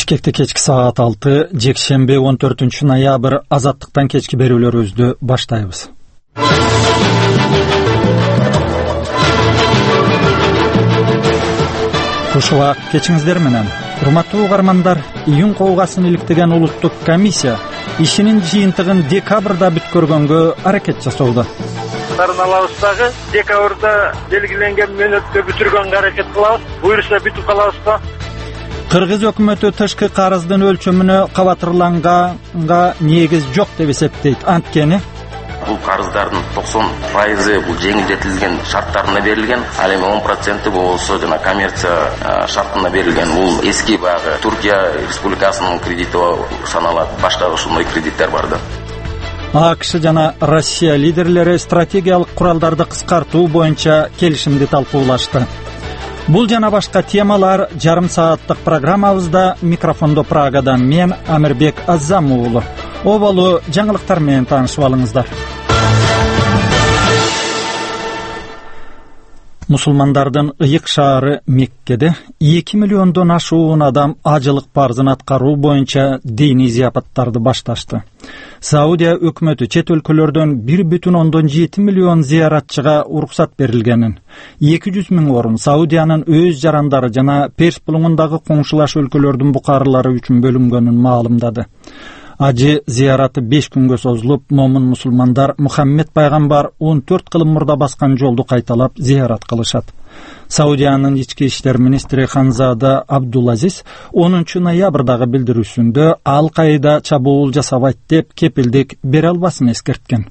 Бишкекте кечки саат 6, жекшембе 14-ноябрь азаттыктан кечки берүүлөрүбүздү баштайбыз. Кушуак кечиңиздер менен. Урматтуу угармандар, июнь коогасын иликтеген улуттук комиссия ишинин жыйынтыгын декабрда бүткөргөнгө аракет жасоодо. Алабыздагы декабрда белгиленген мөөнөткө бүтүргөнгө аракет кылабыз. Буюрса бүтүп калабызбы? Кыргыз өкмөтү тышкы карыздын өлчөмүнө кабатырланганга негиз жок деп эсептейт. Анткени бул карыздардын 90% бул жеңилдетилген шарттарына берилген, ал эми 10% болсо жана коммерция шартына берилген. Бул эски баягы Туркия республикасынын кредити саналат. Башка ошондой кредиттер бар да. АКШ жана Россия лидерлери стратегиялык куралдарды кыскартуу боюнча келишимди талкуулашты. Бул жана башка темалар жарым сааттык программабызда. Микрофондо Прагадан мен Амирбек Аззам уулу. Оболу жаңылыктар менен таанышып алыңыздар. Мусулмандардын ыйык шаары Меккеде 2 миллиондон ашуун адам ажылык парзын аткаруу боюнча диний зияпаттарды башташты. Саудия өкмөтү чет өлкөлөрдөн 1,7 миллион зияратчыга уруксат берилгенин, 200 миң орун Саудиянын өз жарандары жана Перс булуңундагы коңшулаш өлкөлөрдүн букарылары үчүн бөлүнгөнүн маалымдады. Ажы зияраты 5 күнгө созулуп, момун мусулмандар Мухаммед пайгамбар 14 кылым мурда баскан жолду кайталап зиярат кылышат. Саудиянын ички иштер министри Ханзада Абдулазиз 10 ноябрдагы билдирүүсүндө Ал-Каида чабуул жасабайт деп кепилдик бере албасын эскерткен.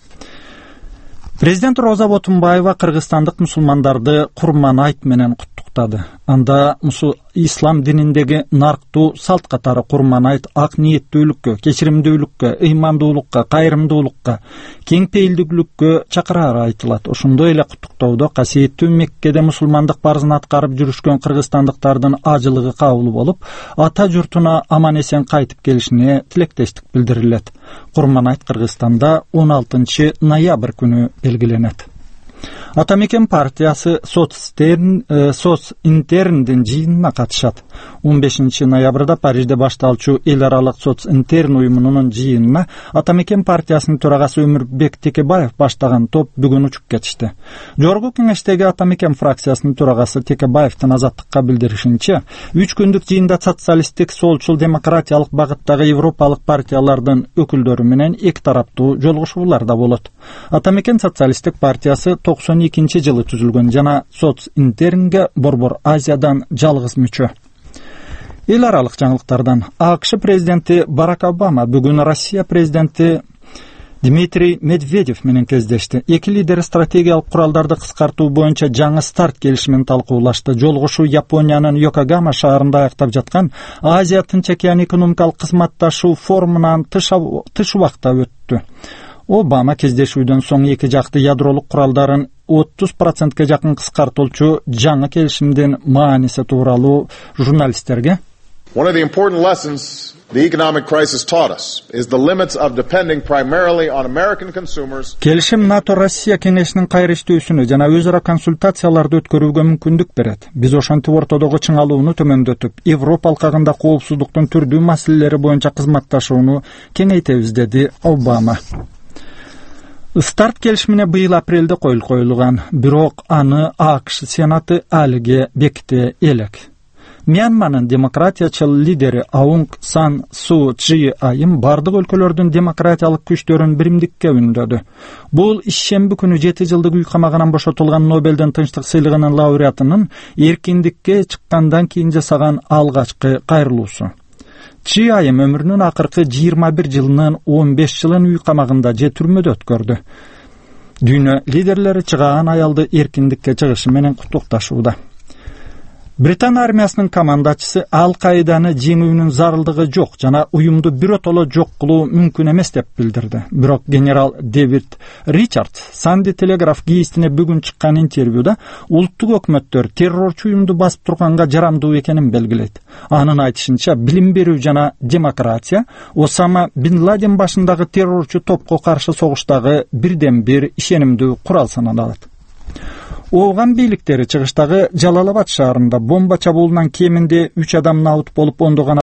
Президент Роза Ботунбаева кыргызстандык мусулмандарды Курман айт менен куттуктады. Анда ислам дининдеги нарктуу салт катары Курман айт ак ниеттүүлүккө, кечиримдүүлүккө, ыймандуулукка, кайрымдуулукка, кең пейилдүүлүккө чакырары айтылат. Ошондой эле куттуктоодо касиеттүү Меккеде мусулмандык парзын аткарып жүрүшкөн кыргызстандыктардын ажылыгы кабыл болуп, ата журтуна аман эсен кайтып келишине тилектештик билдирилет. Курман айт Кыргызстанда 16 ноябрь күнү белгиленет. Атамекен партиясы социнтерндин жыйынына катышат. 15 ноябрда Парижде башталчу эл аралык социнтерн уюмунун жыйынына Атамекен партиясынын төрагасы Өмүрбек Текебаев баштаган топ бүгүн учуп кетишти. Жогорку кеңештеги Атамекен фракциясынын төрагасы Текебаевдин Азаттыкка билдиришинче, 3 күндүк жыйында социалисттик, солчул, демократиялык багыттагы европалык партиялардын өкүлдөрү менен эки тараптуу жолугушуулар да болот. Атамекен социалисттик партиясы 92 жылы түзүлгөн жана социнтернге Борбор Азиядан жалгыз мүчө. Эл аралык жаңылыктардан АКШ президенти Барак Обама бүгүн Россия президенти Дмитрий Медведев менен кездешти. Эки лидер стратегиялык куралдарды кыскартуу боюнча жаңы старт келишимин талкуулашты. Жолугушуу Япониянын Йокогама шаарында аяктап жаткан Азия Тынч океан экономикалык кызматташуу форумунан тыш убакта өттү. Обама кездешүүдөн соң эки жакты ядролук куралдарын 30%га жакын кыскартуучу жаңы келишимдин мааниси тууралуу журналисттерге One of the important lessons the economic crisis taught us is the limits of depending primarily on American consumers. Келишим НАТО-Россия кеңешинин кайрыштүүсүнө жана өз ара консультацияларды өткөрүүгө мүмкүндүк берет. Биз ошентип ортодогу чыңалууну төмөндөтүп, Европа алкагында коопсуздуктун түрдүү маселелери боюнча кызматташууну кеңейтебиз, деди Обама. Старт келишимине быйыл апрелде коюл коюлган, бирок аны АКШ Сенаты алиге беките элек. Мьянманын демократиячыл лидери Аунг Сан Су Чжи айым бардык өлкөлөрдүн демократиялык күчтөрүн биримдикке үндөдү. Бул ишемби күнү 7 жылдык үй камагынан бошотулган Нобелдин тынчтык сыйлыгынын лауреатынын эркиндикке чыккандан кийин жасаган алгачкы кайрылуусу. Чжи айым өмүрүнүн акыркы 21 жылынын 15 жылын үй камагында же түрмөдө өткөрдү. Дүйнө лидерлери чыган аялды эркиндикке чыгышы менен куттукташууда. Британ армиясынын командачысы Ал-Каиданы жеңүүнүн зарылдыгы жок жана уюмду биротоло жок кылуу мүмкүн эмес деп билдирди. Бирок генерал Дэвид Ричардс Санди Телеграф гезитине бүгүн чыккан интервьюда улуттук өкмөттөр террорчу уюмду басып турганга жарамдуу экенин белгилейт. Анын айтышынча, билим берүү жана демократия Осама Бин Ладен башындагы террорчу топко каршы согуштагы бирден бир ишенимдүү курал саналат. Ооган бийликтери чыгыштагы Жалалабад шаарында бомба чабуулунан кеминде 3 адам наут болуп, ондогон